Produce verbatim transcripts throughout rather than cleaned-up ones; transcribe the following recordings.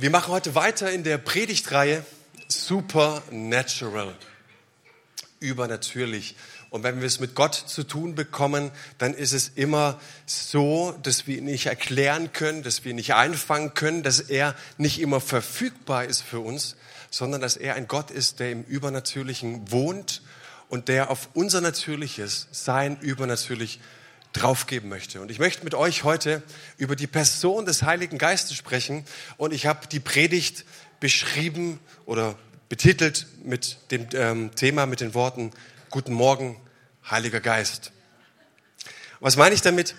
Wir machen heute weiter in der Predigtreihe Supernatural, übernatürlich. Und wenn wir es mit Gott zu tun bekommen, dann ist es immer so, dass wir ihn nicht erklären können, dass wir ihn nicht einfangen können, dass er nicht immer verfügbar ist für uns, sondern dass er ein Gott ist, der im Übernatürlichen wohnt und der auf unser Natürliches, sein Übernatürlich draufgeben möchte. Und ich möchte mit euch heute über die Person des Heiligen Geistes sprechen. Und ich habe die Predigt beschrieben oder betitelt mit dem ähm, Thema, mit den Worten Guten Morgen, Heiliger Geist. Was meine ich damit?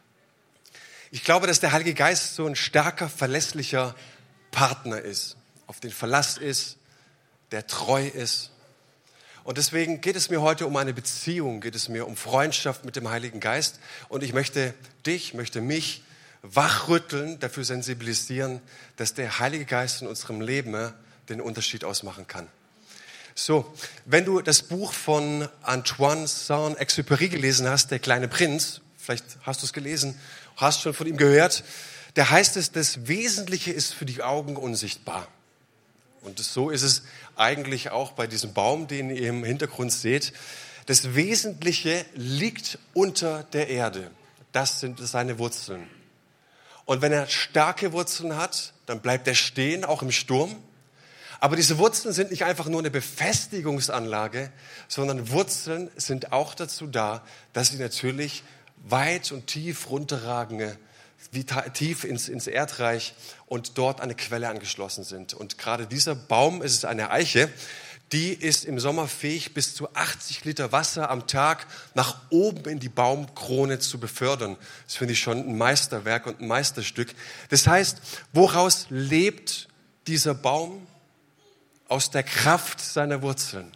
Ich glaube, dass der Heilige Geist so ein starker, verlässlicher Partner ist, auf den Verlass ist, der treu ist. Und deswegen geht es mir heute um eine Beziehung, geht es mir um Freundschaft mit dem Heiligen Geist. Und ich möchte dich, möchte mich wachrütteln, dafür sensibilisieren, dass der Heilige Geist in unserem Leben den Unterschied ausmachen kann. So, wenn du das Buch von Antoine Saint-Exupéry gelesen hast, Der kleine Prinz, vielleicht hast du es gelesen, hast schon von ihm gehört, da heißt es, das Wesentliche ist für die Augen unsichtbar. Und so ist es eigentlich auch bei diesem Baum, den ihr im Hintergrund seht. Das Wesentliche liegt unter der Erde. Das sind seine Wurzeln. Und wenn er starke Wurzeln hat, dann bleibt er stehen, auch im Sturm. Aber diese Wurzeln sind nicht einfach nur eine Befestigungsanlage, sondern Wurzeln sind auch dazu da, dass sie natürlich weit und tief runterragen, wie tief ins, ins Erdreich und dort an eine Quelle angeschlossen sind. Und gerade dieser Baum, es ist eine Eiche, die ist im Sommer fähig, bis zu achtzig Liter Wasser am Tag nach oben in die Baumkrone zu befördern. Das finde ich schon ein Meisterwerk und ein Meisterstück. Das heißt, woraus lebt dieser Baum? Aus der Kraft seiner Wurzeln.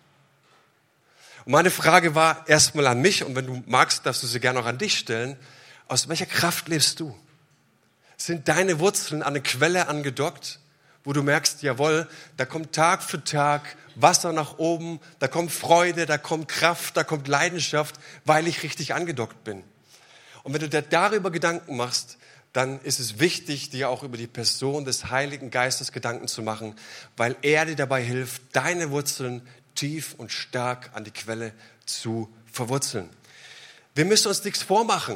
Und meine Frage war erstmal an mich, und wenn du magst, darfst du sie gerne auch an dich stellen. Aus welcher Kraft lebst du? Sind deine Wurzeln an eine Quelle angedockt, wo du merkst, jawohl, da kommt Tag für Tag Wasser nach oben, da kommt Freude, da kommt Kraft, da kommt Leidenschaft, weil ich richtig angedockt bin. Und wenn du dir darüber Gedanken machst, dann ist es wichtig, dir auch über die Person des Heiligen Geistes Gedanken zu machen, weil er dir dabei hilft, deine Wurzeln tief und stark an die Quelle zu verwurzeln. Wir müssen uns nichts vormachen.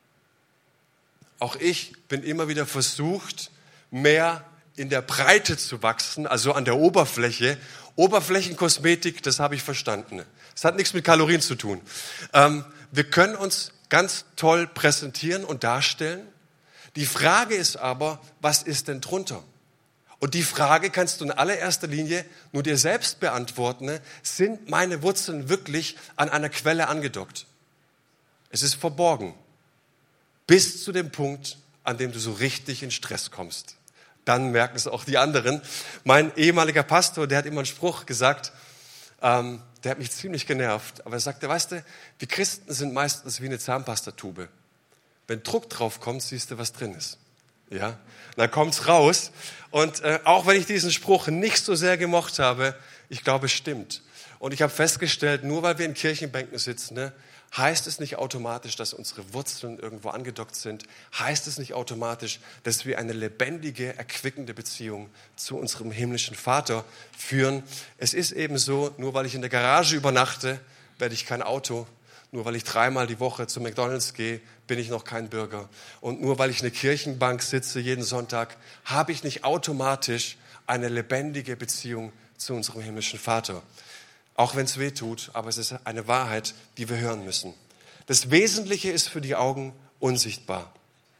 Auch ich bin immer wieder versucht, mehr in der Breite zu wachsen, also an der Oberfläche. Oberflächenkosmetik, das habe ich verstanden. Das hat nichts mit Kalorien zu tun. Ähm, wir können uns ganz toll präsentieren und darstellen. Die Frage ist aber, was ist denn drunter? Und die Frage kannst du in allererster Linie nur dir selbst beantworten. Sind meine Wurzeln wirklich an einer Quelle angedockt? Es ist verborgen. Bis zu dem Punkt, an dem du so richtig in Stress kommst. Dann merken es auch die anderen. Mein ehemaliger Pastor, der hat immer einen Spruch gesagt, ähm, der hat mich ziemlich genervt. Aber er sagte, weißt du, wir Christen sind meistens wie eine Zahnpastatube. Wenn Druck drauf kommt, siehst du, was drin ist. Ja, dann kommt's raus. Und äh, auch wenn ich diesen Spruch nicht so sehr gemocht habe, ich glaube, es stimmt. Und ich habe festgestellt, nur weil wir in Kirchenbänken sitzen, ne, heißt es nicht automatisch, dass unsere Wurzeln irgendwo angedockt sind. Heißt es nicht automatisch, dass wir eine lebendige, erquickende Beziehung zu unserem himmlischen Vater führen. Es ist eben so, nur weil ich in der Garage übernachte, werde ich kein Auto. Nur weil ich dreimal die Woche zu McDonald's gehe, bin ich noch kein Bürger. Und nur weil ich in der Kirchenbank sitze jeden Sonntag, habe ich nicht automatisch eine lebendige Beziehung zu unserem himmlischen Vater. Auch wenn es weh tut, aber es ist eine Wahrheit, die wir hören müssen. Das Wesentliche ist für die Augen unsichtbar.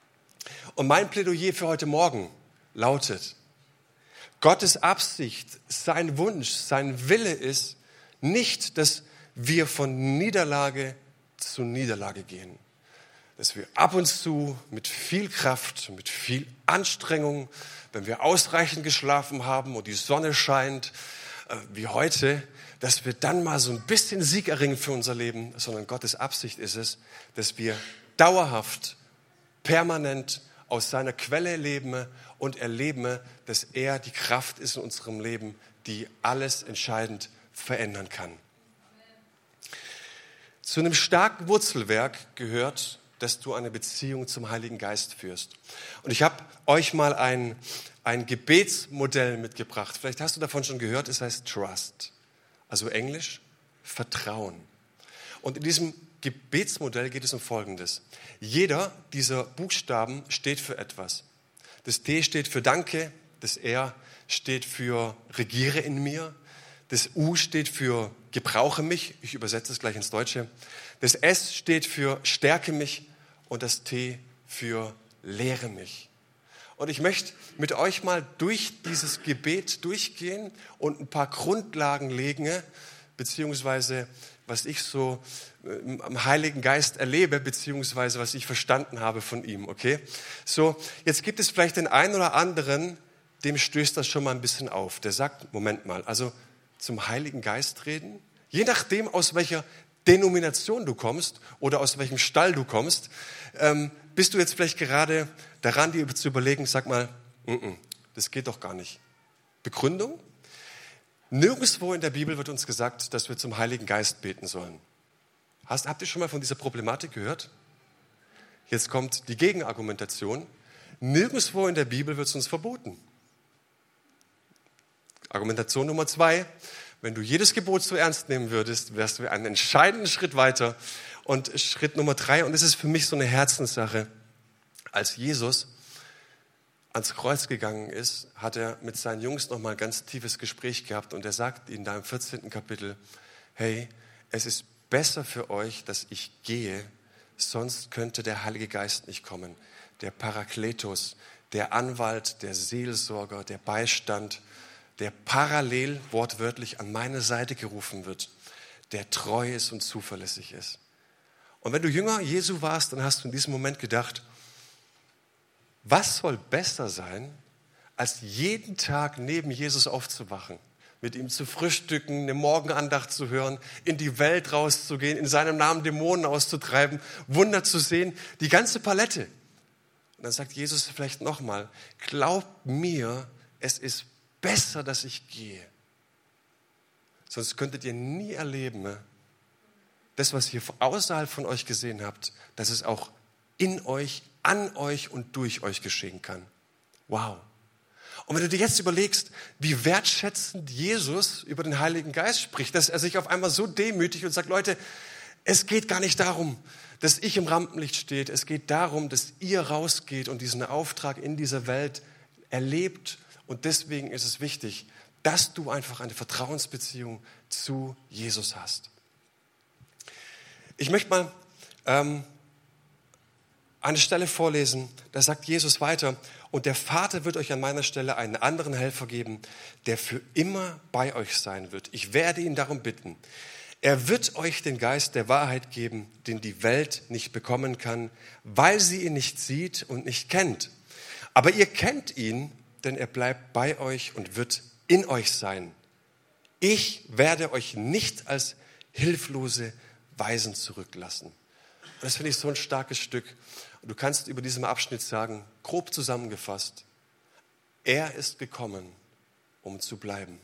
Und mein Plädoyer für heute Morgen lautet, Gottes Absicht, sein Wunsch, sein Wille ist nicht, dass wir von Niederlage zu Niederlage gehen. Dass wir ab und zu mit viel Kraft, mit viel Anstrengung, wenn wir ausreichend geschlafen haben und die Sonne scheint, äh, wie heute, dass wir dann mal so ein bisschen Sieg erringen für unser Leben, sondern Gottes Absicht ist es, dass wir dauerhaft, permanent aus seiner Quelle leben und erleben, dass er die Kraft ist in unserem Leben, die alles entscheidend verändern kann. Zu einem starken Wurzelwerk gehört dass du eine Beziehung zum Heiligen Geist führst. Und ich habe euch mal ein, ein Gebetsmodell mitgebracht. Vielleicht hast du davon schon gehört, es heißt Trust. Also Englisch, Vertrauen. Und in diesem Gebetsmodell geht es um Folgendes. Jeder dieser Buchstaben steht für etwas. Das T steht für Danke, das R steht für Regiere in mir, das U steht für Gebrauche mich, ich übersetze es gleich ins Deutsche, das S steht für Stärke mich und das T für Lehre mich. Und ich möchte mit euch mal durch dieses Gebet durchgehen und ein paar Grundlagen legen, beziehungsweise was ich so am Heiligen Geist erlebe, beziehungsweise was ich verstanden habe von ihm, okay? So, jetzt gibt es vielleicht den einen oder anderen, dem stößt das schon mal ein bisschen auf. Der sagt, Moment mal, also zum Heiligen Geist reden, je nachdem, aus welcher Denomination du kommst oder aus welchem Stall du kommst, ähm, bist du jetzt vielleicht gerade daran, dir zu überlegen, sag mal, n-n, das geht doch gar nicht. Begründung? Nirgendwo in der Bibel wird uns gesagt, dass wir zum Heiligen Geist beten sollen. Hast, habt ihr schon mal von dieser Problematik gehört? Jetzt kommt die Gegenargumentation. Nirgendwo in der Bibel wird es uns verboten. Argumentation Nummer zwei. Wenn du jedes Gebot so ernst nehmen würdest, wärst du einen entscheidenden Schritt weiter. Und Schritt Nummer drei, und das ist für mich so eine Herzenssache, als Jesus ans Kreuz gegangen ist, hat er mit seinen Jungs nochmal ein ganz tiefes Gespräch gehabt und er sagt ihnen da im vierzehnten Kapitel, hey, es ist besser für euch, dass ich gehe, sonst könnte der Heilige Geist nicht kommen. Der Parakletos, der Anwalt, der Seelsorger, der Beistand, der parallel wortwörtlich an meine Seite gerufen wird, der treu ist und zuverlässig ist. Und wenn du Jünger Jesu warst, dann hast du in diesem Moment gedacht, was soll besser sein, als jeden Tag neben Jesus aufzuwachen, mit ihm zu frühstücken, eine Morgenandacht zu hören, in die Welt rauszugehen, in seinem Namen Dämonen auszutreiben, Wunder zu sehen, die ganze Palette. Und dann sagt Jesus vielleicht nochmal, glaubt mir, es ist besser, dass ich gehe. Sonst könntet ihr nie erleben, das, was ihr außerhalb von euch gesehen habt, dass es auch in euch, an euch und durch euch geschehen kann. Wow. Und wenn du dir jetzt überlegst, wie wertschätzend Jesus über den Heiligen Geist spricht, dass er sich auf einmal so demütigt und sagt, Leute, es geht gar nicht darum, dass ich im Rampenlicht stehe. Es geht darum, dass ihr rausgeht und diesen Auftrag in dieser Welt erlebt. Und deswegen ist es wichtig, dass du einfach eine Vertrauensbeziehung zu Jesus hast. Ich möchte mal ähm, eine Stelle vorlesen, da sagt Jesus weiter, und der Vater wird euch an meiner Stelle einen anderen Helfer geben, der für immer bei euch sein wird. Ich werde ihn darum bitten. Er wird euch den Geist der Wahrheit geben, den die Welt nicht bekommen kann, weil sie ihn nicht sieht und nicht kennt. Aber ihr kennt ihn, denn er bleibt bei euch und wird in euch sein. Ich werde euch nicht als hilflose Waisen zurücklassen. Und das finde ich so ein starkes Stück. Und du kannst über diesem Abschnitt sagen, grob zusammengefasst, er ist gekommen, um zu bleiben.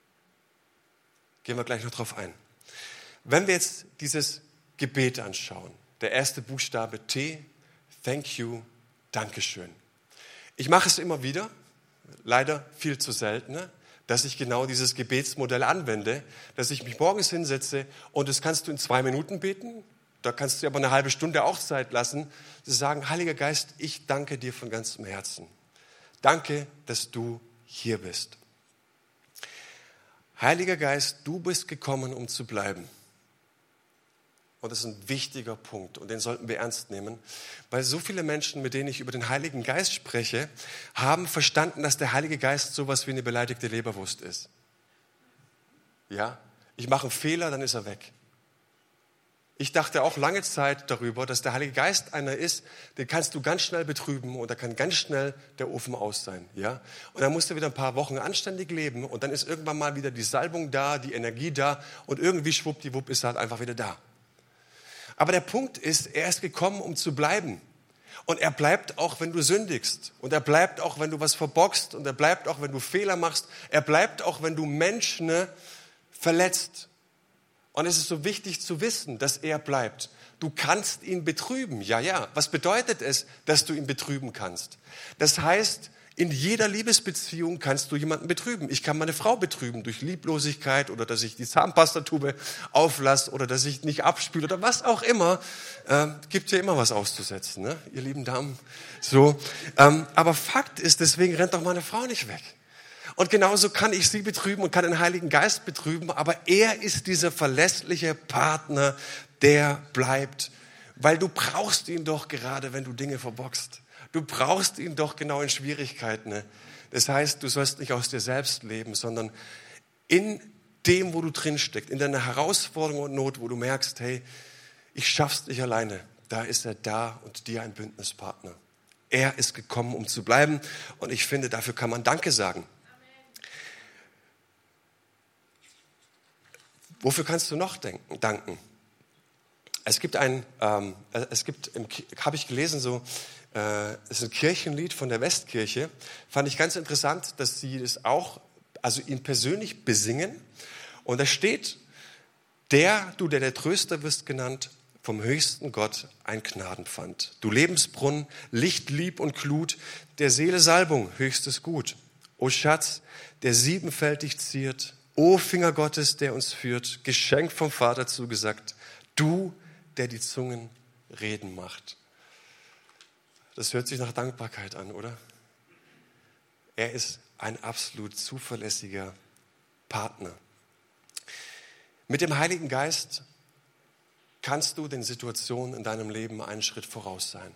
Gehen wir gleich noch drauf ein. Wenn wir jetzt dieses Gebet anschauen, der erste Buchstabe T, thank you, Dankeschön. Ich mache es immer wieder, leider viel zu selten, dass ich genau dieses Gebetsmodell anwende, dass ich mich morgens hinsetze und das kannst du in zwei Minuten beten, da kannst du dir aber eine halbe Stunde auch Zeit lassen, zu sagen, Heiliger Geist, ich danke dir von ganzem Herzen. Danke, dass du hier bist. Heiliger Geist, du bist gekommen, um zu bleiben. Und das ist ein wichtiger Punkt und den sollten wir ernst nehmen, weil so viele Menschen, mit denen ich über den Heiligen Geist spreche, haben verstanden, dass der Heilige Geist sowas wie eine beleidigte Leberwurst ist. Ja, ich mache einen Fehler, dann ist er weg. Ich dachte auch lange Zeit darüber, dass der Heilige Geist einer ist, den kannst du ganz schnell betrüben und da kann ganz schnell der Ofen aus sein. Ja? Und dann musst du wieder ein paar Wochen anständig leben und dann ist irgendwann mal wieder die Salbung da, die Energie da und irgendwie schwuppdiwupp ist er halt einfach wieder da. Aber der Punkt ist, er ist gekommen, um zu bleiben. Und er bleibt auch, wenn du sündigst. Und er bleibt auch, wenn du was verbockst. Und er bleibt auch, wenn du Fehler machst. Er bleibt auch, wenn du Menschen verletzt. Und es ist so wichtig zu wissen, dass er bleibt. du kannst ihn betrüben. Ja, ja. Was bedeutet es, dass du ihn betrüben kannst? Das heißt, in jeder Liebesbeziehung kannst du jemanden betrüben. Ich kann meine Frau betrüben durch Lieblosigkeit oder dass ich die Zahnpastatube auflasse oder dass ich nicht abspüle oder was auch immer. Ähm, gibt ja immer was auszusetzen, ne? Ihr lieben Damen. So. Ähm, aber Fakt ist, deswegen rennt doch meine Frau nicht weg. Und genauso kann ich sie betrüben und kann den Heiligen Geist betrüben, aber er ist dieser verlässliche Partner, der bleibt. Weil du brauchst ihn doch gerade, wenn du Dinge verbockst. Du brauchst ihn doch genau in Schwierigkeiten. Ne? Das heißt, du sollst nicht aus dir selbst leben, sondern in dem, wo du drin steckst, in deiner Herausforderung und Not, wo du merkst, hey, ich schaff's nicht alleine. Da ist er da und dir ein Bündnispartner. Er ist gekommen, um zu bleiben. Und ich finde, dafür kann man Danke sagen. Wofür kannst du noch denken, danken? Es gibt ein, ähm, es gibt, habe ich gelesen, so, äh, es ist ein Kirchenlied von der Westkirche. Fand ich ganz interessant, dass sie das auch, also ihn persönlich besingen. Und da steht, der, du, der der Tröster wirst genannt, vom höchsten Gott ein Gnadenpfand. Du Lebensbrunnen, Licht, Lieb und Glut, der Seele Salbung, höchstes Gut. O Schatz, der siebenfältig ziert, o Finger Gottes, der uns führt, Geschenk vom Vater zugesagt, du, der die Zungen reden macht. Das hört sich nach Dankbarkeit an, oder? Er ist ein absolut zuverlässiger Partner. Mit dem Heiligen Geist kannst du den Situationen in deinem Leben einen Schritt voraus sein.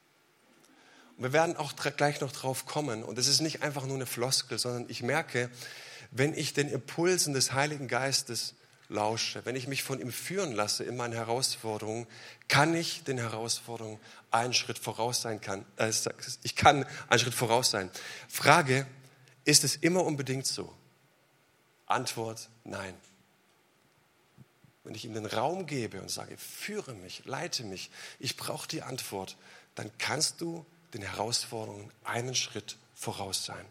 Und wir werden auch gleich noch drauf kommen. Und es ist nicht einfach nur eine Floskel, sondern ich merke, wenn ich den Impulsen des Heiligen Geistes lausche, wenn ich mich von ihm führen lasse in meinen Herausforderungen, kann ich den Herausforderungen einen Schritt voraus sein kann. Äh, ich kann einen Schritt voraus sein. Frage, ist es immer unbedingt so? Antwort, nein. Wenn ich ihm den Raum gebe und sage, führe mich, leite mich, ich brauche die Antwort, dann kannst du den Herausforderungen einen Schritt voraus sein.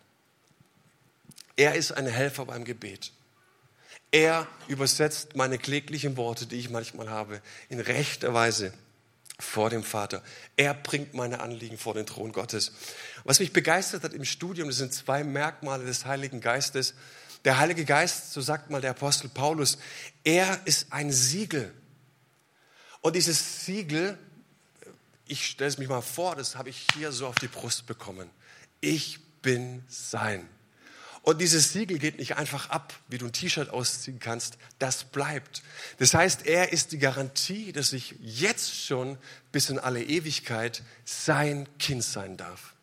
Er ist ein Helfer beim Gebet. Er übersetzt meine kläglichen Worte, die ich manchmal habe, in rechter Weise vor dem Vater. Er bringt meine Anliegen vor den Thron Gottes. Was mich begeistert hat im Studium, das sind zwei Merkmale des Heiligen Geistes. Der Heilige Geist, so sagt mal der Apostel Paulus, er ist ein Siegel. Und dieses Siegel, ich stelle es mich mal vor, das habe ich hier so auf die Brust bekommen. Ich bin sein. Und dieses Siegel geht nicht einfach ab, wie du ein T-Shirt ausziehen kannst. Das bleibt. Das heißt, er ist die Garantie, dass ich jetzt schon bis in alle Ewigkeit sein Kind sein darf.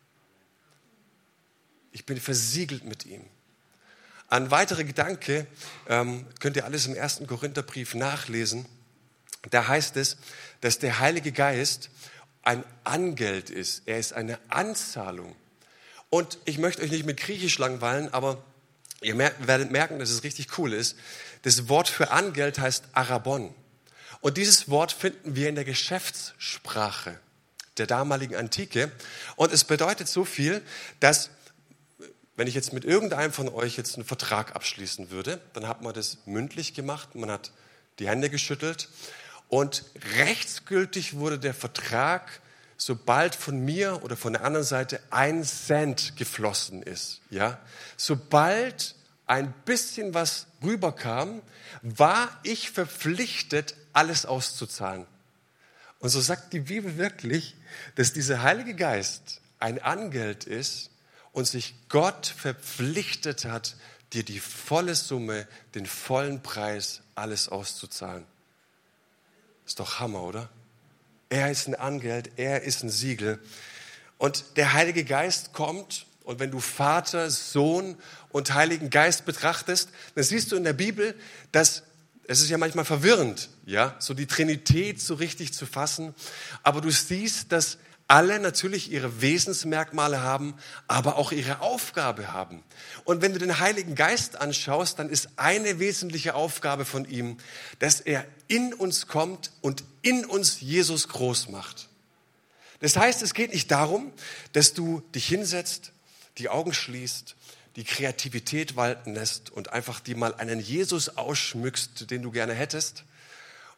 Ich bin versiegelt mit ihm. Ein weiterer Gedanke, ähm, könnt ihr alles im ersten Korintherbrief nachlesen. Da heißt es, dass der Heilige Geist ein Angeld ist. Er ist eine Anzahlung. Und ich möchte euch nicht mit Griechisch langweilen, aber ihr werdet merken, dass es richtig cool ist. Das Wort für Angeld heißt Arabon. Und dieses Wort finden wir in der Geschäftssprache der damaligen Antike. Und es bedeutet so viel, dass, wenn ich jetzt mit irgendeinem von euch jetzt einen Vertrag abschließen würde, dann hat man das mündlich gemacht, man hat die Hände geschüttelt und rechtsgültig wurde der Vertrag, sobald von mir oder von der anderen Seite ein Cent geflossen ist. Ja? Sobald ein bisschen was rüberkam, war ich verpflichtet, alles auszuzahlen. Und so sagt die Bibel wirklich, dass dieser Heilige Geist ein Angeld ist und sich Gott verpflichtet hat, dir die volle Summe, den vollen Preis, alles auszuzahlen. Ist doch Hammer, oder? Er ist ein Angeld, er ist ein Siegel. Und der Heilige Geist kommt, und wenn du Vater, Sohn und Heiligen Geist betrachtest, dann siehst du in der Bibel, dass, es ist ja manchmal verwirrend, ja, so die Trinität so richtig zu fassen, aber du siehst, dass alle natürlich ihre Wesensmerkmale haben, aber auch ihre Aufgabe haben. Und wenn du den Heiligen Geist anschaust, dann ist eine wesentliche Aufgabe von ihm, dass er in uns kommt und in uns Jesus groß macht. Das heißt, es geht nicht darum, dass du dich hinsetzt, die Augen schließt, die Kreativität walten lässt und einfach dir mal einen Jesus ausschmückst, den du gerne hättest,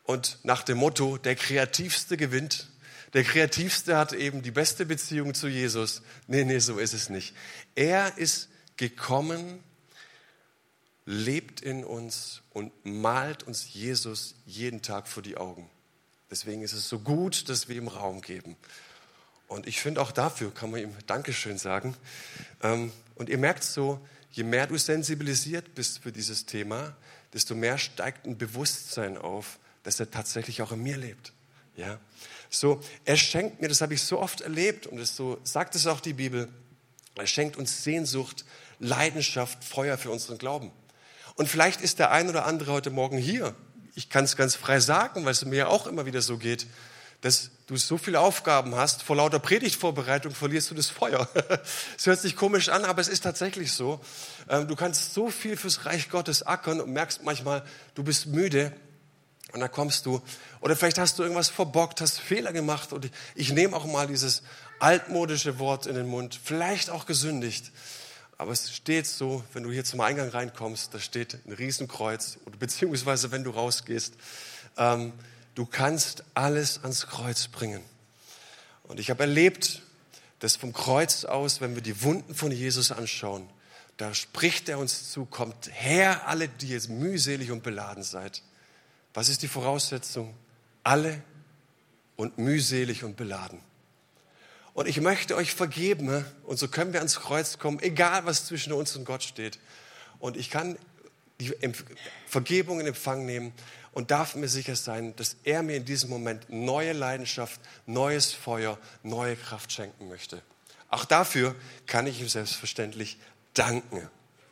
Und nach dem Motto, der Kreativste gewinnt. Der Kreativste hat eben die beste Beziehung zu Jesus. Nee, nee, so ist es nicht. Er ist gekommen, lebt in uns und malt uns Jesus jeden Tag vor die Augen. Deswegen ist es so gut, dass wir ihm Raum geben. Und ich finde, auch dafür kann man ihm Dankeschön sagen. Und ihr merkt so, je mehr du sensibilisiert bist für dieses Thema, desto mehr steigt ein Bewusstsein auf, dass er tatsächlich auch in mir lebt. Ja? So, er schenkt mir, das habe ich so oft erlebt, und das so sagt es auch die Bibel, er schenkt uns Sehnsucht, Leidenschaft, Feuer für unseren Glauben. Und vielleicht ist der ein oder andere heute Morgen hier. Ich kann es ganz frei sagen, weil es mir auch immer wieder so geht, dass du so viele Aufgaben hast, vor lauter Predigtvorbereitung verlierst du das Feuer. Es hört sich komisch an, aber es ist tatsächlich so. Du kannst so viel fürs Reich Gottes ackern und merkst manchmal, du bist müde und dann kommst du. Oder vielleicht hast du irgendwas verbockt, hast Fehler gemacht und ich, ich nehme auch mal dieses altmodische Wort in den Mund, vielleicht auch gesündigt. Aber es steht so, wenn du hier zum Eingang reinkommst, da steht ein Riesenkreuz, oder beziehungsweise wenn du rausgehst, ähm, du kannst alles ans Kreuz bringen. Und ich habe erlebt, dass vom Kreuz aus, wenn wir die Wunden von Jesus anschauen, da spricht er uns zu, kommt her, alle, die jetzt mühselig und beladen seid. Was ist die Voraussetzung? Alle und mühselig und beladen. Und ich möchte euch vergeben, und so können wir ans Kreuz kommen, egal was zwischen uns und Gott steht. Und ich kann die Vergebung in Empfang nehmen und darf mir sicher sein, dass er mir in diesem Moment neue Leidenschaft, neues Feuer, neue Kraft schenken möchte. Auch dafür kann ich ihm selbstverständlich danken.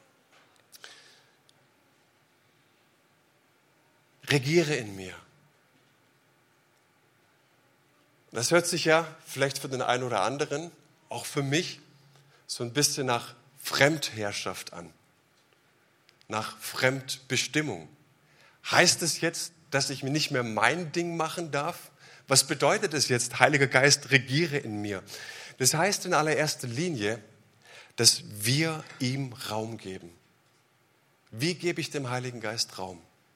Regiere in mir. Das hört sich ja vielleicht für den einen oder anderen, auch für mich, so ein bisschen nach Fremdherrschaft an, nach Fremdbestimmung. Heißt es jetzt, dass ich mir nicht mehr mein Ding machen darf? Was bedeutet es jetzt, Heiliger Geist, regiere in mir? Das heißt in allererster Linie, dass wir ihm Raum geben. Wie gebe ich dem Heiligen Geist Raum?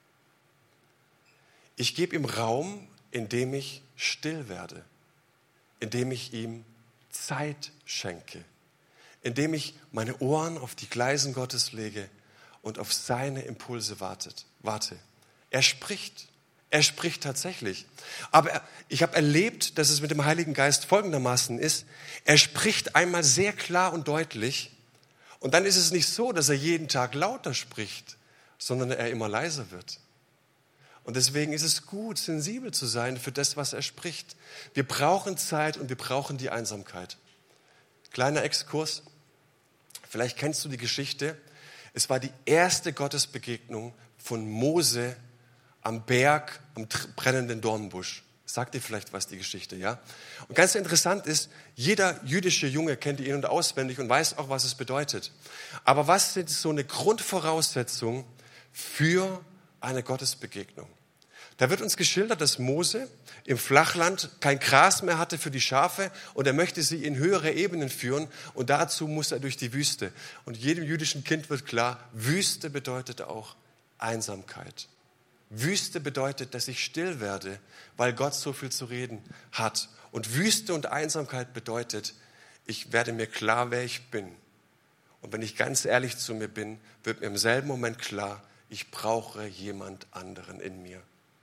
Ich gebe ihm Raum, indem ich still werde, indem ich ihm Zeit schenke, indem ich meine Ohren auf die Gleisen Gottes lege und auf seine Impulse wartet, warte. Er spricht, er spricht tatsächlich. Aber ich habe erlebt, dass es mit dem Heiligen Geist folgendermaßen ist, er spricht einmal sehr klar und deutlich und dann ist es nicht so, dass er jeden Tag lauter spricht, sondern er immer leiser wird. Und deswegen ist es gut, sensibel zu sein für das, was er spricht. Wir brauchen Zeit und wir brauchen die Einsamkeit. Kleiner Exkurs. Vielleicht kennst du die Geschichte. Es war die erste Gottesbegegnung von Mose am Berg, am brennenden Dornbusch. Sagt dir vielleicht was, die Geschichte, ja? Und ganz interessant ist, jeder jüdische Junge kennt die in- und auswendig und weiß auch, was es bedeutet. Aber was sind so eine Grundvoraussetzung für eine Gottesbegegnung? Da wird uns geschildert, dass Mose im Flachland kein Gras mehr hatte für die Schafe und er möchte sie in höhere Ebenen führen und dazu muss er durch die Wüste. Und jedem jüdischen Kind wird klar, Wüste bedeutet auch Einsamkeit. Wüste bedeutet, dass ich still werde, weil Gott so viel zu reden hat. Und Wüste und Einsamkeit bedeutet, ich werde mir klar, wer ich bin. Und wenn ich ganz ehrlich zu mir bin, wird mir im selben Moment klar, ich brauche jemand anderen in mir.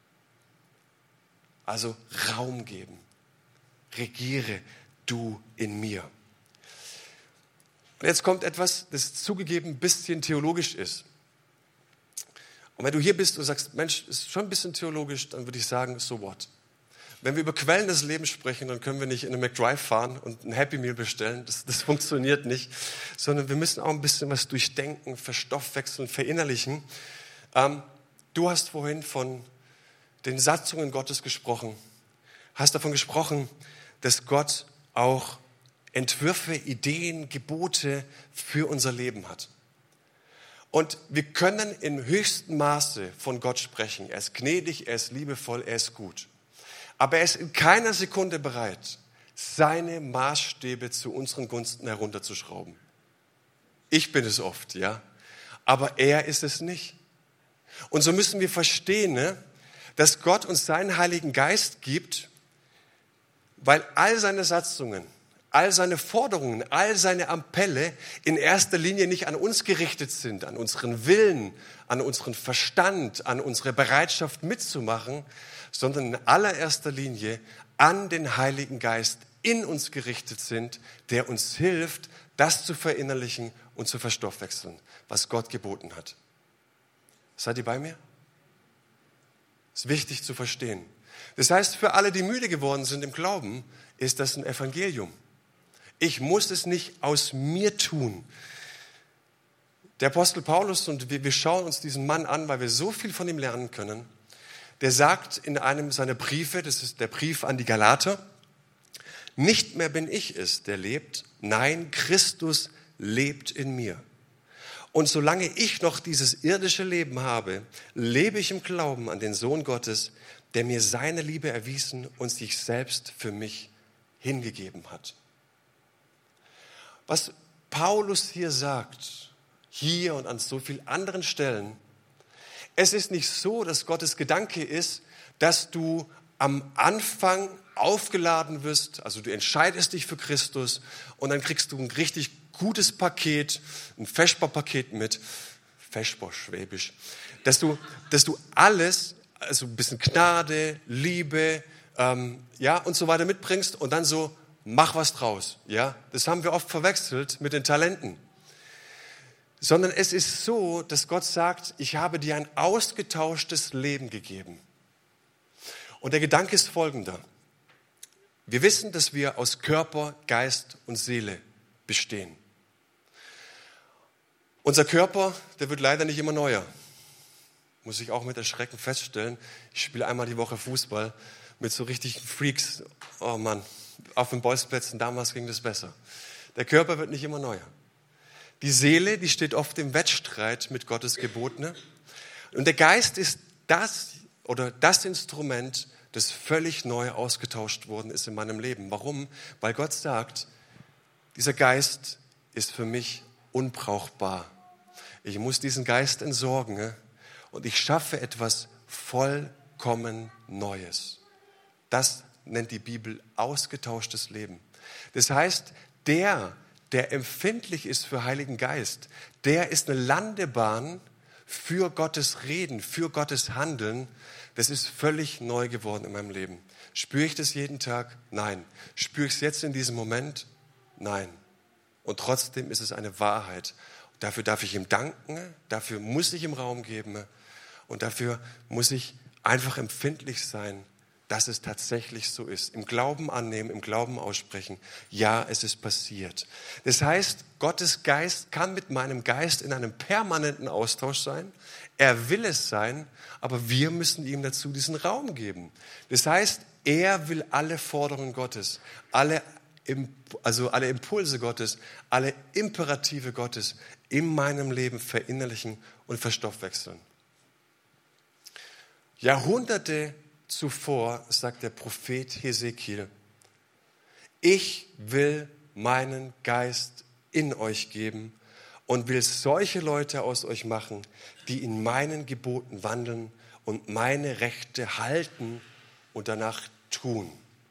Also Raum geben. Regiere du in mir. Und jetzt kommt etwas, das zugegeben ein bisschen theologisch ist. Und wenn du hier bist und sagst, Mensch, ist schon ein bisschen theologisch, dann würde ich sagen, so what? Wenn wir über Quellen des Lebens sprechen, dann können wir nicht in eine McDrive fahren und ein Happy Meal bestellen. Das, das funktioniert nicht. Sondern wir müssen auch ein bisschen was durchdenken, verstoffwechseln, verinnerlichen. Ähm, du hast vorhin von den Satzungen Gottes gesprochen. Hast davon gesprochen, dass Gott auch Entwürfe, Ideen, Gebote für unser Leben hat. Und wir können im höchsten Maße von Gott sprechen. Er ist gnädig, er ist liebevoll, er ist gut. Aber er ist in keiner Sekunde bereit, seine Maßstäbe zu unseren Gunsten herunterzuschrauben. Ich bin es oft, ja. Aber er ist es nicht. Und so müssen wir verstehen, ne, dass Gott uns seinen Heiligen Geist gibt, weil all seine Satzungen, all seine Forderungen, all seine Appelle in erster Linie nicht an uns gerichtet sind, an unseren Willen, an unseren Verstand, an unsere Bereitschaft mitzumachen, sondern in allererster Linie an den Heiligen Geist in uns gerichtet sind, der uns hilft, das zu verinnerlichen und zu verstoffwechseln, was Gott geboten hat. Seid ihr bei mir? Das ist wichtig zu verstehen. Das heißt, für alle, die müde geworden sind im Glauben, ist das ein Evangelium. Ich muss es nicht aus mir tun. Der Apostel Paulus, und wir, wir schauen uns diesen Mann an, weil wir so viel von ihm lernen können, der sagt in einem seiner Briefe, das ist der Brief an die Galater, nicht mehr bin ich es, der lebt, nein, Christus lebt in mir. Und solange ich noch dieses irdische Leben habe, lebe ich im Glauben an den Sohn Gottes, der mir seine Liebe erwiesen und sich selbst für mich hingegeben hat. Was Paulus hier sagt, hier und an so vielen anderen Stellen, es ist nicht so, dass Gottes Gedanke ist, dass du am Anfang aufgeladen wirst, also du entscheidest dich für Christus und dann kriegst du ein richtig gutes Paket, ein Vesper-Paket mit, Vesper, Schwäbisch, dass du, dass du alles, also ein bisschen Gnade, Liebe, ähm, ja und so weiter mitbringst und dann so, mach was draus, ja. Das haben wir oft verwechselt mit den Talenten. Sondern es ist so, dass Gott sagt, ich habe dir ein ausgetauschtes Leben gegeben. Und der Gedanke ist folgender. Wir wissen, dass wir aus Körper, Geist und Seele bestehen. Unser Körper, der wird leider nicht immer neuer. Muss ich auch mit Erschrecken feststellen. Ich spiele einmal die Woche Fußball mit so richtigen Freaks. Oh Mann, auf den Bolzplätzen damals ging das besser. Der Körper wird nicht immer neuer. Die Seele, die steht oft im Wettstreit mit Gottes Geboten. Und der Geist ist das oder das Instrument, das völlig neu ausgetauscht worden ist in meinem Leben. Warum? Weil Gott sagt, dieser Geist ist für mich unbrauchbar. Ich muss diesen Geist entsorgen und ich schaffe etwas vollkommen Neues. Das nennt die Bibel ausgetauschtes Leben. Das heißt, der, der empfindlich ist für Heiligen Geist, der ist eine Landebahn für Gottes Reden, für Gottes Handeln. Das ist völlig neu geworden in meinem Leben. Spüre ich das jeden Tag? Nein. Spüre ich es jetzt in diesem Moment? Nein. Und trotzdem ist es eine Wahrheit. Dafür darf ich ihm danken, dafür muss ich ihm Raum geben und dafür muss ich einfach empfindlich sein, dass es tatsächlich so ist. Im Glauben annehmen, im Glauben aussprechen, ja, es ist passiert. Das heißt, Gottes Geist kann mit meinem Geist in einem permanenten Austausch sein. Er will es sein, aber wir müssen ihm dazu diesen Raum geben. Das heißt, er will alle Forderungen Gottes, alle, also alle Impulse Gottes, alle Imperative Gottes in meinem Leben verinnerlichen und verstoffwechseln. Jahrhunderte zuvor sagt der Prophet Hesekiel, ich will meinen Geist in euch geben und will solche Leute aus euch machen, die in meinen Geboten wandeln und meine Rechte halten und danach tun.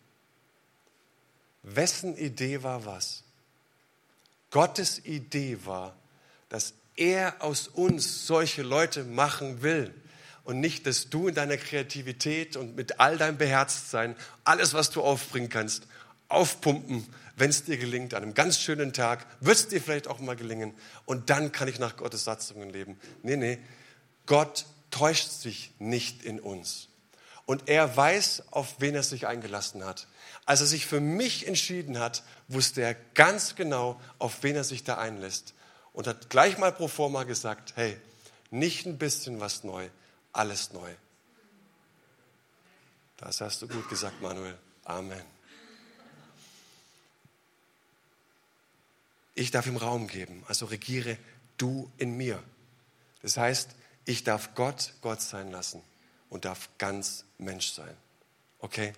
Wessen Idee war was? Gottes Idee war, dass er aus uns solche Leute machen will. Und nicht, dass du in deiner Kreativität und mit all deinem Beherztsein, alles, was du aufbringen kannst, aufpumpen, wenn es dir gelingt, an einem ganz schönen Tag, wird es dir vielleicht auch mal gelingen und dann kann ich nach Gottes Satzungen leben. Nee, nee, Gott täuscht sich nicht in uns. Und er weiß, auf wen er sich eingelassen hat. Als er sich für mich entschieden hat, wusste er ganz genau, auf wen er sich da einlässt. Und hat gleich mal pro forma gesagt, hey, nicht ein bisschen was neu, alles neu. Das hast du gut gesagt, Manuel. Amen. Ich darf ihm Raum geben, also regiere du in mir. Das heißt, ich darf Gott Gott sein lassen und darf ganz Mensch sein. Okay?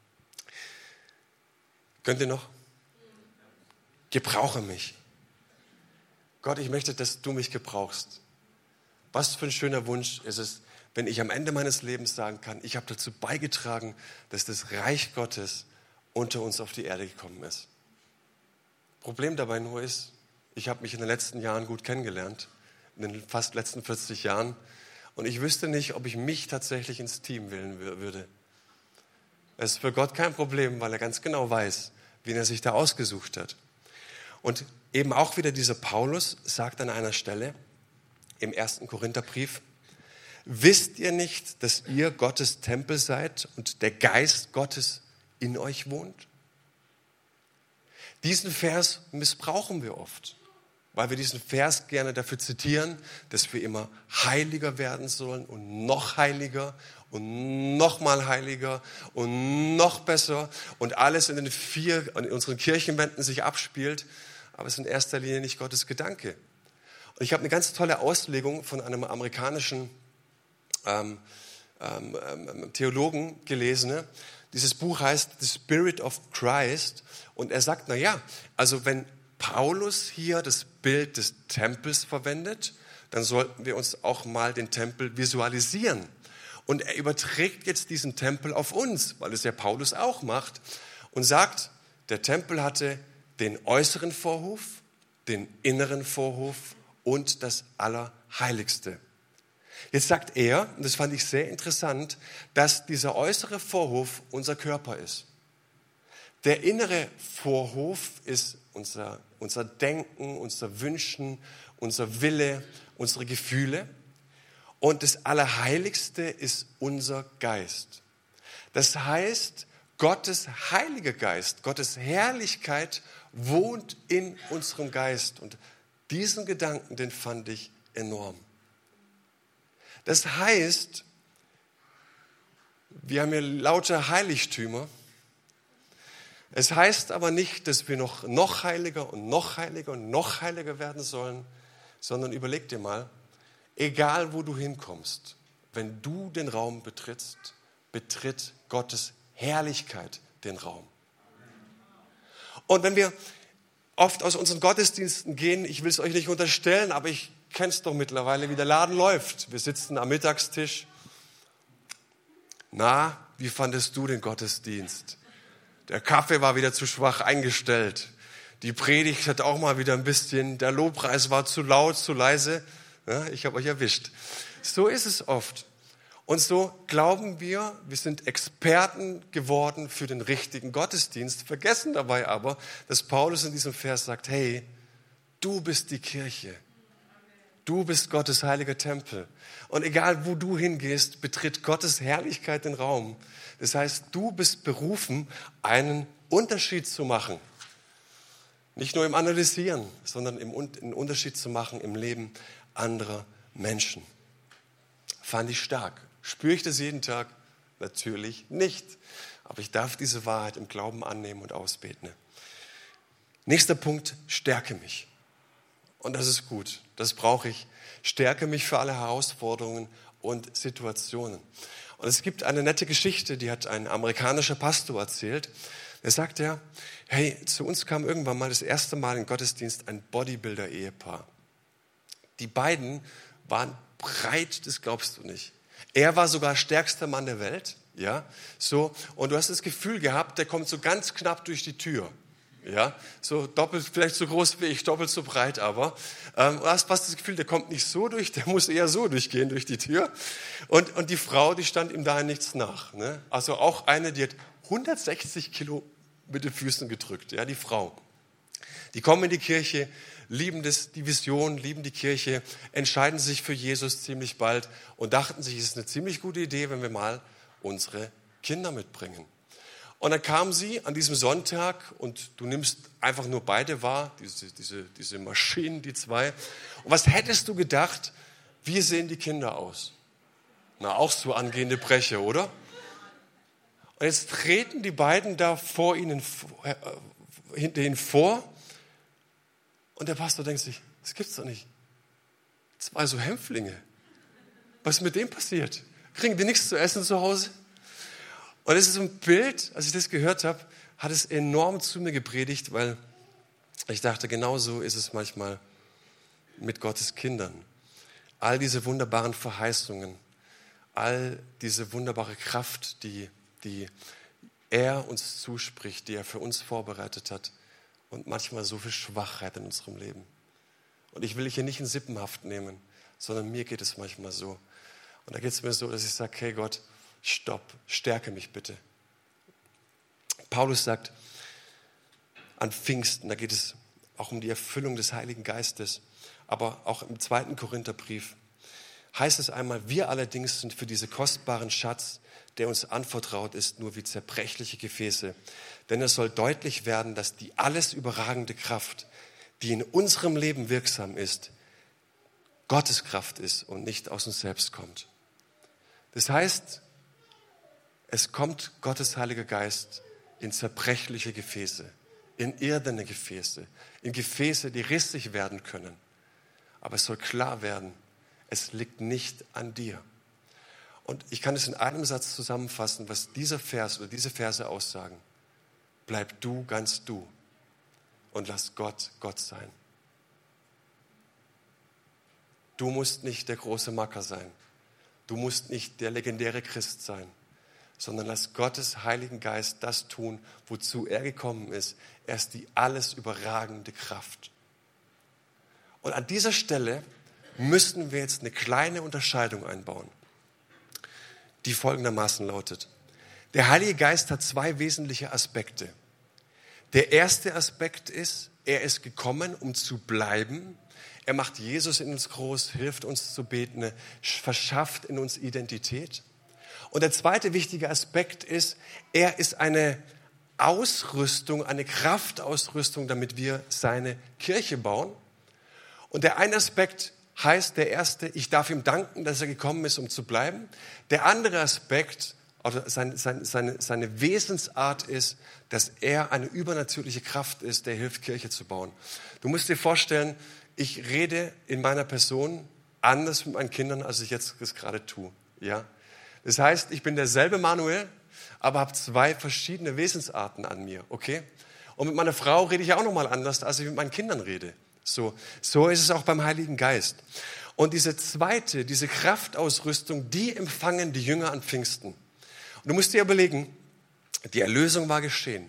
Könnt ihr noch? Gebrauche mich. Gott, ich möchte, dass du mich gebrauchst. Was für ein schöner Wunsch ist es, wenn ich am Ende meines Lebens sagen kann, ich habe dazu beigetragen, dass das Reich Gottes unter uns auf die Erde gekommen ist. Problem dabei nur ist, ich habe mich in den letzten Jahren gut kennengelernt, in den fast letzten vierzig Jahren, und ich wüsste nicht, ob ich mich tatsächlich ins Team wählen würde. Es ist für Gott kein Problem, weil er ganz genau weiß, wen er sich da ausgesucht hat. Und eben auch wieder dieser Paulus sagt an einer Stelle im ersten Korintherbrief, wisst ihr nicht, dass ihr Gottes Tempel seid und der Geist Gottes in euch wohnt? Diesen Vers missbrauchen wir oft, weil wir diesen Vers gerne dafür zitieren, dass wir immer heiliger werden sollen und noch heiliger und noch mal heiliger und noch besser und alles in den vier, in unseren Kirchenwänden sich abspielt, aber es ist in erster Linie nicht Gottes Gedanke. Und ich habe eine ganz tolle Auslegung von einem amerikanischen ähm, ähm, ähm, Theologen gelesen. Ne? Dieses Buch heißt The Spirit of Christ und er sagt, na ja, also wenn Paulus hier das Bild des Tempels verwendet, dann sollten wir uns auch mal den Tempel visualisieren. Und er überträgt jetzt diesen Tempel auf uns, weil es ja Paulus auch macht, und sagt, der Tempel hatte den äußeren Vorhof, den inneren Vorhof und das Allerheiligste. Jetzt sagt er, und das fand ich sehr interessant, dass dieser äußere Vorhof unser Körper ist. Der innere Vorhof ist unser, unser Denken, unser Wünschen, unser Wille, unsere Gefühle. Und das Allerheiligste ist unser Geist. Das heißt, Gottes Heiliger Geist, Gottes Herrlichkeit wohnt in unserem Geist. Und diesen Gedanken, den fand ich enorm. Das heißt, wir haben hier lauter Heiligtümer. Es heißt aber nicht, dass wir noch, noch heiliger und noch heiliger und noch heiliger werden sollen, sondern überleg dir mal, egal wo du hinkommst, wenn du den Raum betrittst, betritt Gottes Herrlichkeit den Raum. Und wenn wir oft aus unseren Gottesdiensten gehen, ich will es euch nicht unterstellen, aber ich kenne es doch mittlerweile, wie der Laden läuft. Wir sitzen am Mittagstisch. Na, wie fandest du den Gottesdienst? Der Kaffee war wieder zu schwach eingestellt. Die Predigt hat auch mal wieder ein bisschen, der Lobpreis war zu laut, zu leise. Ja, ich habe euch erwischt. So ist es oft. Und so glauben wir, wir sind Experten geworden für den richtigen Gottesdienst, vergessen dabei aber, dass Paulus in diesem Vers sagt, hey, du bist die Kirche. Du bist Gottes heiliger Tempel. Und egal, wo du hingehst, betritt Gottes Herrlichkeit den Raum. Das heißt, du bist berufen, einen Unterschied zu machen. Nicht nur im Analysieren, sondern im, einen Unterschied zu machen im Leben anderer Menschen. Fand ich stark. Spüre ich das jeden Tag? Natürlich nicht. Aber ich darf diese Wahrheit im Glauben annehmen und ausbeten. Nächster Punkt, stärke mich. Und das ist gut. Das brauche ich. Stärke mich für alle Herausforderungen und Situationen. Und es gibt eine nette Geschichte, die hat ein amerikanischer Pastor erzählt. Er sagt ja, hey, zu uns kam irgendwann mal das erste Mal im Gottesdienst ein Bodybuilder-Ehepaar. Die beiden waren breit, das glaubst du nicht. Er war sogar stärkster Mann der Welt, ja, so. Und du hast das Gefühl gehabt, der kommt so ganz knapp durch die Tür, ja, so doppelt, vielleicht so groß wie ich, doppelt so breit, aber ähm, du hast fast das Gefühl, der kommt nicht so durch, der muss eher so durchgehen durch die Tür. Und und die Frau, die stand ihm da nichts nach, ne? Also auch eine, die hat hundertsechzig Kilo mit den Füßen gedrückt, ja, die Frau. Die kommen in die Kirche, lieben das, die Vision, lieben die Kirche, entscheiden sich für Jesus ziemlich bald und dachten sich, es ist eine ziemlich gute Idee, wenn wir mal unsere Kinder mitbringen. Und dann kamen sie an diesem Sonntag und du nimmst einfach nur beide wahr, diese, diese, diese Maschinen, die zwei. Und was hättest du gedacht, wie sehen die Kinder aus? Na, auch so angehende Brecher, oder? Und jetzt treten die beiden da vor ihnen, äh, hinter ihnen vor. Und der Pastor denkt sich, das gibt's doch nicht. Zwei so Hämpflinge. Was ist mit dem passiert? Kriegen die nichts zu essen zu Hause? Und es ist so ein Bild, als ich das gehört habe, hat es enorm zu mir gepredigt, weil ich dachte, genau so ist es manchmal mit Gottes Kindern. All diese wunderbaren Verheißungen, all diese wunderbare Kraft, die, die er uns zuspricht, die er für uns vorbereitet hat und manchmal so viel Schwachheit in unserem Leben. Und ich will hier nicht in Sippenhaft nehmen, sondern mir geht es manchmal so. Und da geht es mir so, dass ich sage, hey Gott, stopp, stärke mich bitte. Paulus sagt an Pfingsten, da geht es auch um die Erfüllung des Heiligen Geistes, aber auch im zweiten Korintherbrief heißt es einmal, wir allerdings sind für diesen kostbaren Schatz, der uns anvertraut ist, nur wie zerbrechliche Gefäße. Denn es soll deutlich werden, dass die alles überragende Kraft, die in unserem Leben wirksam ist, Gottes Kraft ist und nicht aus uns selbst kommt. Das heißt, es kommt Gottes Heiliger Geist in zerbrechliche Gefäße, in irdene Gefäße, in Gefäße, die rissig werden können. Aber es soll klar werden, es liegt nicht an dir. Und ich kann es in einem Satz zusammenfassen, was dieser Vers oder diese Verse aussagen. Bleib du ganz du und lass Gott Gott sein. Du musst nicht der große Macker sein. Du musst nicht der legendäre Christ sein, sondern lass Gottes Heiligen Geist das tun, wozu er gekommen ist. Er ist die alles überragende Kraft. Und an dieser Stelle müssen wir jetzt eine kleine Unterscheidung einbauen, die folgendermaßen lautet. Der Heilige Geist hat zwei wesentliche Aspekte. Der erste Aspekt ist, er ist gekommen, um zu bleiben. Er macht Jesus in uns groß, hilft uns zu beten, verschafft in uns Identität. Und der zweite wichtige Aspekt ist, er ist eine Ausrüstung, eine Kraftausrüstung, damit wir seine Kirche bauen. Und der eine Aspekt heißt, der erste, ich darf ihm danken, dass er gekommen ist, um zu bleiben. Der andere Aspekt, oder seine, seine, seine, seine Wesensart ist, dass er eine übernatürliche Kraft ist, der hilft, Kirche zu bauen. Du musst dir vorstellen, ich rede in meiner Person anders mit meinen Kindern, als ich jetzt das gerade tue. Ja? Das heißt, ich bin derselbe Manuel, aber habe zwei verschiedene Wesensarten an mir. Okay? Und mit meiner Frau rede ich auch nochmal anders, als ich mit meinen Kindern rede. So, so ist es auch beim Heiligen Geist. Und diese zweite, diese Kraftausrüstung, die empfangen die Jünger an Pfingsten. Und du musst dir überlegen, die Erlösung war geschehen.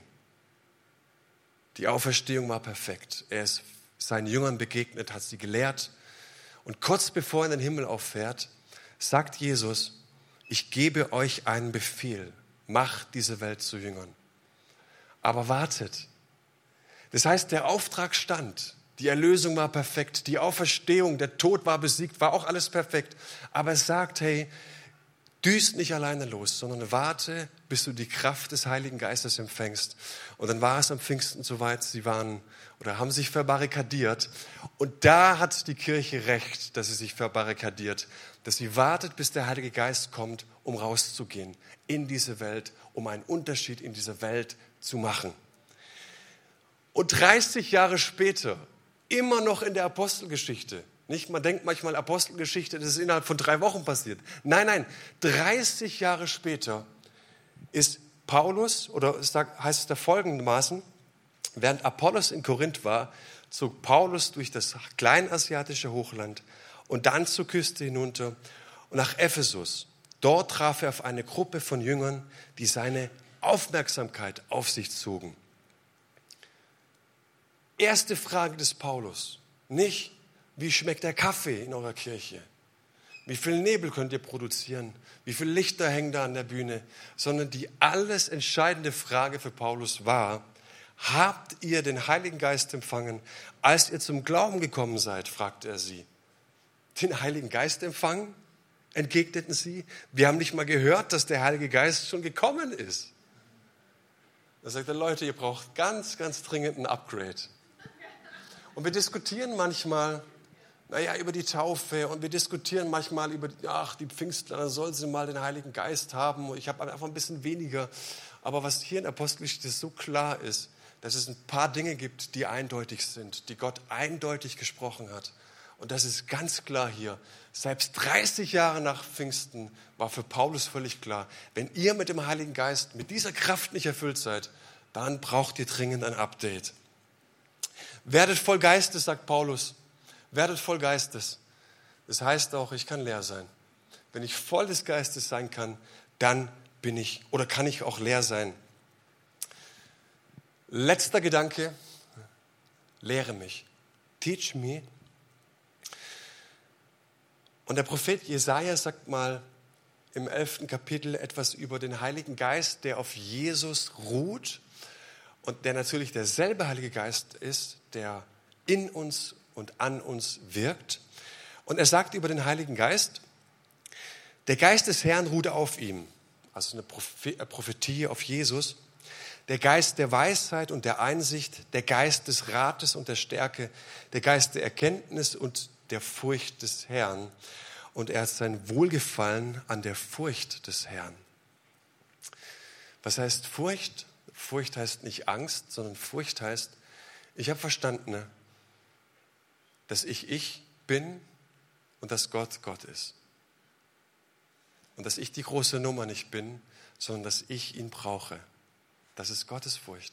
Die Auferstehung war perfekt. Er ist seinen Jüngern begegnet, hat sie gelehrt. Und kurz bevor er in den Himmel auffährt, sagt Jesus, ich gebe euch einen Befehl, macht diese Welt zu Jüngern. Aber wartet. Das heißt, der Auftrag stand. Die Erlösung war perfekt, die Auferstehung, der Tod war besiegt, war auch alles perfekt. Aber es sagt, hey, düst nicht alleine los, sondern warte, bis du die Kraft des Heiligen Geistes empfängst. Und dann war es am Pfingsten soweit, sie waren oder haben sich verbarrikadiert. Und da hat die Kirche recht, dass sie sich verbarrikadiert, dass sie wartet, bis der Heilige Geist kommt, um rauszugehen in diese Welt, um einen Unterschied in dieser Welt zu machen. Und dreißig Jahre später, immer noch in der Apostelgeschichte. Nicht, man denkt manchmal, Apostelgeschichte, das ist innerhalb von drei Wochen passiert. Nein, nein, dreißig Jahre später ist Paulus, oder es heißt es da folgendermaßen, während Apollos in Korinth war, zog Paulus durch das kleinasiatische Hochland und dann zur Küste hinunter und nach Ephesus. Dort traf er auf eine Gruppe von Jüngern, die seine Aufmerksamkeit auf sich zogen. Erste Frage des Paulus, nicht, wie schmeckt der Kaffee in eurer Kirche? Wie viel Nebel könnt ihr produzieren? Wie viele Lichter hängen da an der Bühne? Sondern die alles entscheidende Frage für Paulus war, habt ihr den Heiligen Geist empfangen, als ihr zum Glauben gekommen seid, fragte er sie. Den Heiligen Geist empfangen? Entgegneten sie. Wir haben nicht mal gehört, dass der Heilige Geist schon gekommen ist. Da sagt er, Leute, ihr braucht ganz, ganz dringend ein Upgrade. Und wir diskutieren manchmal, naja, über die Taufe und wir diskutieren manchmal über, ach, die Pfingstler, dann sollen sie mal den Heiligen Geist haben. Ich habe einfach ein bisschen weniger. Aber was hier in der Apostelgeschichte so klar ist, dass es ein paar Dinge gibt, die eindeutig sind, die Gott eindeutig gesprochen hat. Und das ist ganz klar hier. Selbst dreißig Jahre nach Pfingsten war für Paulus völlig klar, wenn ihr mit dem Heiligen Geist, mit dieser Kraft nicht erfüllt seid, dann braucht ihr dringend ein Update. Werdet voll Geistes, sagt Paulus. Werdet voll Geistes. Das heißt auch, ich kann leer sein. wenn ich voll des Geistes sein kann, dann bin ich oder kann ich auch leer sein. Letzter Gedanke, lehre mich. Teach me. Und der Prophet Jesaja sagt mal im elften Kapitel etwas über den Heiligen Geist, der auf Jesus ruht und der natürlich derselbe Heilige Geist ist, der in uns und an uns wirkt. Und er sagt über den Heiligen Geist, der Geist des Herrn ruht auf ihm, also eine Prophetie auf Jesus, der Geist der Weisheit und der Einsicht, der Geist des Rates und der Stärke, der Geist der Erkenntnis und der Furcht des Herrn. Und er hat sein Wohlgefallen an der Furcht des Herrn. Was heißt Furcht? Furcht heißt nicht Angst, sondern Furcht heißt, ich habe verstanden, dass ich ich bin und dass Gott Gott ist. Und dass ich die große Nummer nicht bin, sondern dass ich ihn brauche. Das ist Gottes Furcht.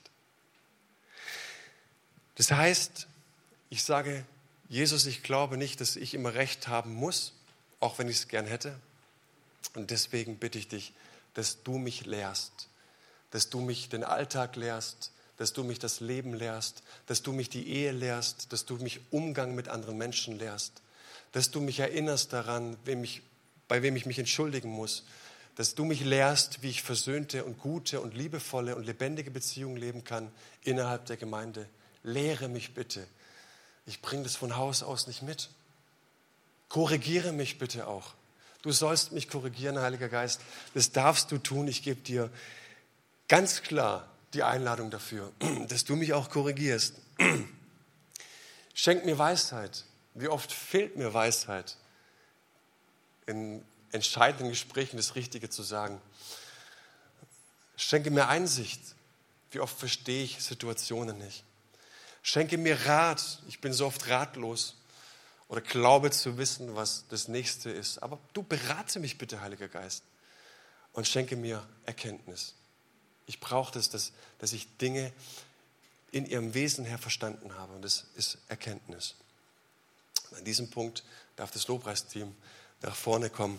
Das heißt, ich sage, Jesus, ich glaube nicht, dass ich immer Recht haben muss, auch wenn ich es gern hätte. Und deswegen bitte ich dich, dass du mich lehrst, dass du mich den Alltag lehrst, dass du mich das Leben lehrst, dass du mich die Ehe lehrst, dass du mich Umgang mit anderen Menschen lehrst, dass du mich erinnerst daran, wem ich, bei wem ich mich entschuldigen muss, dass du mich lehrst, wie ich versöhnte und gute und liebevolle und lebendige Beziehungen leben kann innerhalb der Gemeinde. Lehre mich bitte. Ich bringe das von Haus aus nicht mit. Korrigiere mich bitte auch. Du sollst mich korrigieren, Heiliger Geist. Das darfst du tun. Ich gebe dir ganz klar die Einladung dafür, dass du mich auch korrigierst. Schenk mir Weisheit. Wie oft fehlt mir Weisheit, in entscheidenden Gesprächen das Richtige zu sagen. Schenke mir Einsicht. Wie oft verstehe ich Situationen nicht. Schenke mir Rat. Ich bin so oft ratlos oder glaube zu wissen, was das Nächste ist. Aber du berate mich bitte, Heiliger Geist, und schenke mir Erkenntnis. Ich brauche das, dass, dass ich Dinge in ihrem Wesen her verstanden habe. Und das ist Erkenntnis. Und an diesem Punkt darf das Lobpreisteam nach vorne kommen.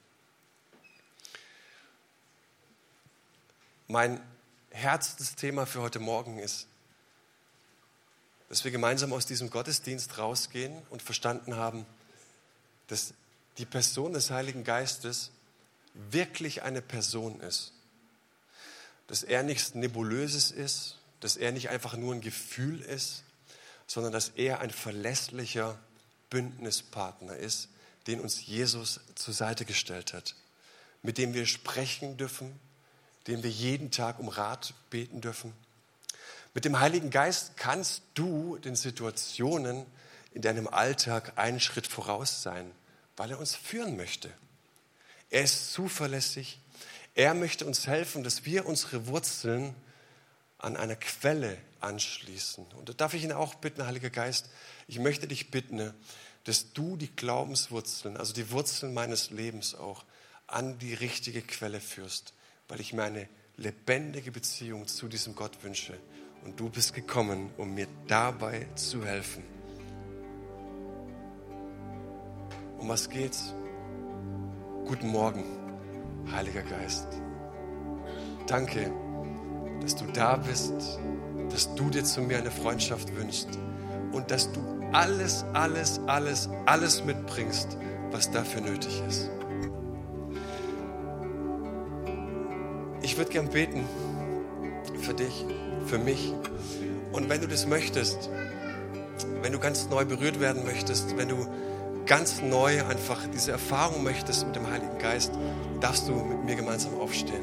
Mein Herzensthema für heute Morgen ist, dass wir gemeinsam aus diesem Gottesdienst rausgehen und verstanden haben, dass die Person des Heiligen Geistes wirklich eine Person ist. Dass er nichts Nebulöses ist, dass er nicht einfach nur ein Gefühl ist, sondern dass er ein verlässlicher Bündnispartner ist, den uns Jesus zur Seite gestellt hat, mit dem wir sprechen dürfen, den wir jeden Tag um Rat beten dürfen. Mit dem Heiligen Geist kannst du den Situationen in deinem Alltag einen Schritt voraus sein, weil er uns führen möchte. Er ist zuverlässig. Er möchte uns helfen, dass wir unsere Wurzeln an einer Quelle anschließen. Und da darf ich ihn auch bitten, Heiliger Geist, ich möchte dich bitten, dass du die Glaubenswurzeln, also die Wurzeln meines Lebens auch, an die richtige Quelle führst, weil ich mir eine lebendige Beziehung zu diesem Gott wünsche. Und du bist gekommen, um mir dabei zu helfen. Um was geht's? Guten Morgen, Heiliger Geist. Danke, dass du da bist, dass du dir zu mir eine Freundschaft wünschst und dass du alles, alles, alles, alles mitbringst, was dafür nötig ist. Ich würde gern beten für dich, für mich. Und wenn du das möchtest, wenn du ganz neu berührt werden möchtest, wenn du ganz neu einfach diese Erfahrung möchtest mit dem Heiligen Geist, darfst du mit mir gemeinsam aufstehen.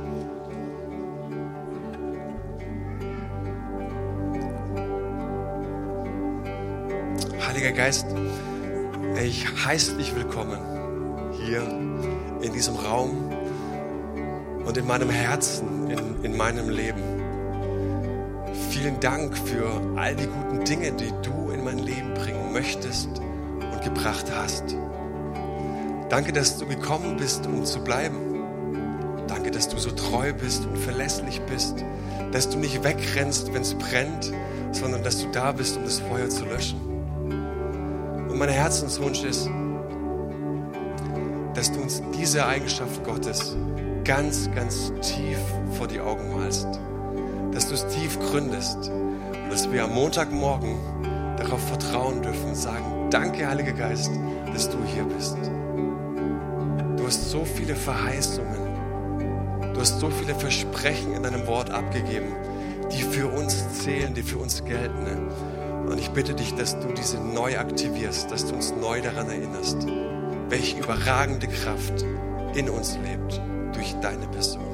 Heiliger Geist, ich heiße dich willkommen hier in diesem Raum und in meinem Herzen, in, in meinem Leben. Vielen Dank für all die guten Dinge, die du in mein Leben bringen möchtest und gebracht hast. Danke, dass du gekommen bist, um zu bleiben. Danke, dass du so treu bist und verlässlich bist, dass du nicht wegrennst, wenn es brennt, sondern dass du da bist, um das Feuer zu löschen. Und mein Herzenswunsch ist, dass du uns diese Eigenschaft Gottes ganz, ganz tief vor die Augen malst. Dass du es tief gründest und dass wir am Montagmorgen darauf vertrauen dürfen und sagen, danke, Heiliger Geist, dass du hier bist. Du hast so viele Verheißungen, du hast so viele Versprechen in deinem Wort abgegeben, die für uns zählen, die für uns gelten. Und ich bitte dich, dass du diese neu aktivierst, dass du uns neu daran erinnerst, welche überragende Kraft in uns lebt durch deine Person.